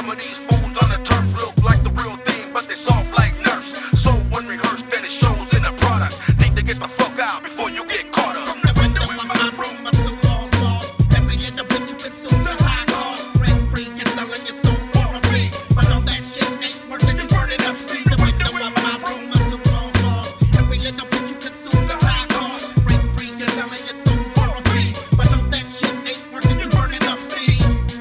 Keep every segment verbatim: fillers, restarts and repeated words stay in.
Some of these fools on the turf look like the real thing, but they soft like nerfs. So unrehearsed, then it shows in the product. Need to get the fuck out before you get caught up. From the window of my room, my soul lost, lost. Every little bit you consume is high cost. Rent free, you're selling your soul for a fee. But all that shit ain't worth it, you burn it up. See the window of my room, my soul lost, lost. Every little bit you consume is high cost. Rent free, you're selling your soul for a fee. But all that shit ain't worth it, you burn it up. See.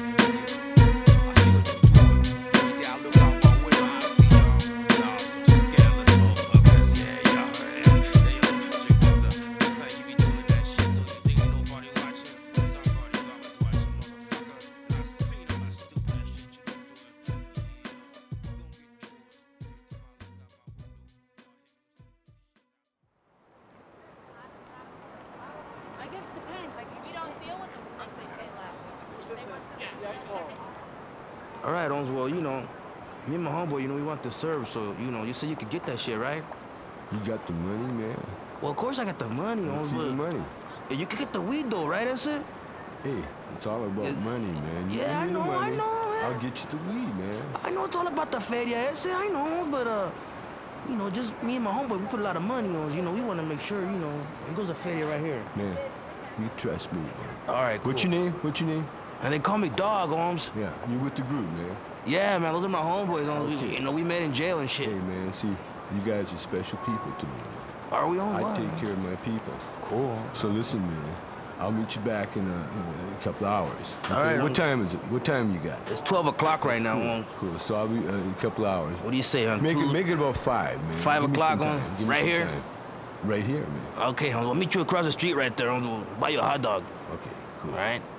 I guess it depends. Like, we don't deal with them unless they pay less. They must have. All right, Holmes. Well, you know, me and my homeboy, you know, we want to serve, so, you know, you said you could get that shit, right? You got the money, man? Well, of course I got the money, Let's Holmes, see but the money. you could get the weed, though, right, that's it? Hey, it's all about It- money, man. You Yeah, I give me the know, I money, know, man. I'll get you the weed, man. I know it's all about the feria, ese, I know, but, uh, you know, just me and my homeboy, we put a lot of money on, you know, we want to make sure, you know, it goes to feria right here. Man, you trust me, man. All right, cool. What's your name? What's your name? And they call me Dog, Holmes. Yeah, you with the group, man. Yeah, man, those are my homeboys, Holmes. Okay. We, you know, we met in jail and shit. Hey, man, see, you guys are special people to me, man. Are we on I what? take care of my people. Cool. So listen, man, I'll meet you back in a, in a couple hours. All right, What um, time is it? What time you got? It's twelve o'clock right now, Cool, Holmes. cool. So I'll be uh, in a couple hours. What do you say, on Make two? it, make it about five, man. Five Give me o'clock some on- time. Give me right some here? time. Right here, man. Okay, Holmes, I'll meet you across the street right there, Holmes. We'll buy you a hot dog. Okay, cool. All right?